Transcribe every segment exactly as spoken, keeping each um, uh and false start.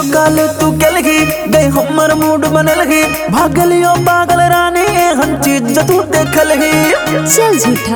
काल तू कलगी गए हमर मूड बनलगी भागलियो पागल रानी हम चीज तू देखलगी चल झूठा।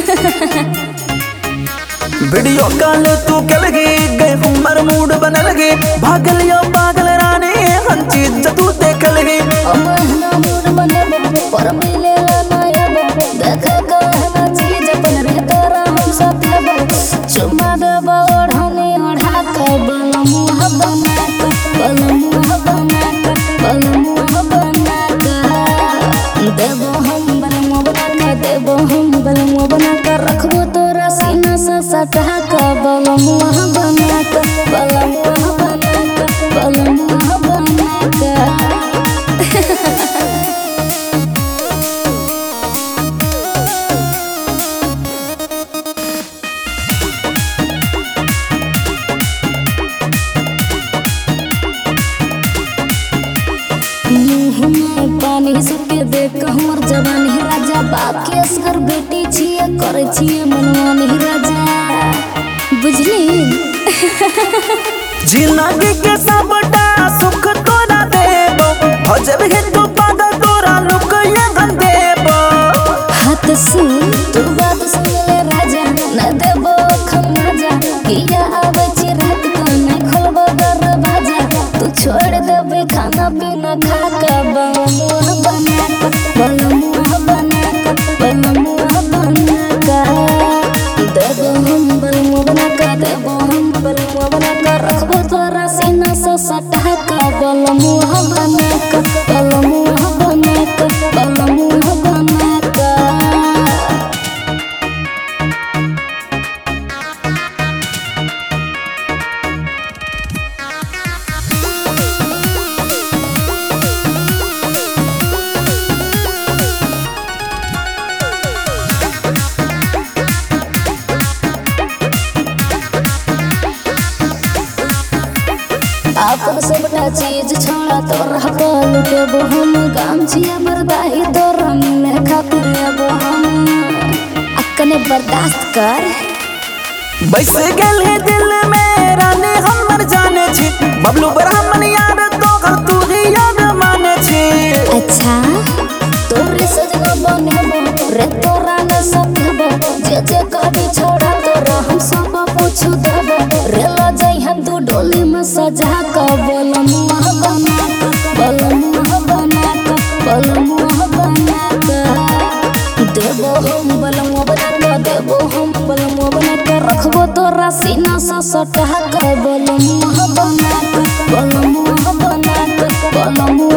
वीडियो कॉल तू कलगी गए हमर मूड बनलगी भागलियो पागल रानी हम चीज तू देखलगी अमहना मूड बनबो पर मिलेला नायबो देखा कहना चीज अपन रे तोरा हम सब लेबो चुमा देबो ओढ़नी ओढ़ा के बल मुंह बना के बल मुंह बना के बल मुंह बना के देबो हम बल मुंह बना के देबो हम बल मुंह बना के रखबो तोरा सीना से सटा के बल मुंह बना के बल मुंह बना के बल मुंह बना के पानी सुके देख हमर जवानी राजा बाप के असगर बेटी छिए करे छिए मनवानी राजा बुझली। जिंदगी के सबटा सुख तोरा देबो भजब है तू पागल तोरा लुक ये गन देबो हाथ सुन तू बात सुन ले राजा न देबो खम जा किया आवे छी रात को न खोलबो दरवाजा तू छोड़ देबे खाना पीना खा के मुंह बना के बल मुंह बना के बल मुंह बना के देबो हम बल मुंह बना के देबो हम बल मुंह बना के रखबो तोरा सीना से सटा के बल मुंह बना के बल मुंह बना के बल मुंह बना के। आपन सबटा चीज छोड़ा तोरा पल देबो हम गाम छिया बर्दाही तोरा मिले खातिर लेबो हम अकने बर्दाश्त कर बस गेल है दिल में रानी हमर जाने छी बबलू ब्राह्मण यार तो कर तू ही याद माने छी। अच्छा तोरे सजना बनेबो रे तोरा न सकबो जे जे कभी छोड़ा तोरा हम सब पूछ देबो रे ला जाई हम दू डोली में सजा के बल मुंह बना के बल मुंह बना के बल मुंह बना के देबो हम बल मुंह बना के देबो हम बल मुंह बना के रखबो तोरा सीना से सटा के बल मुंह बना के बल मुंह बना के बल मुंह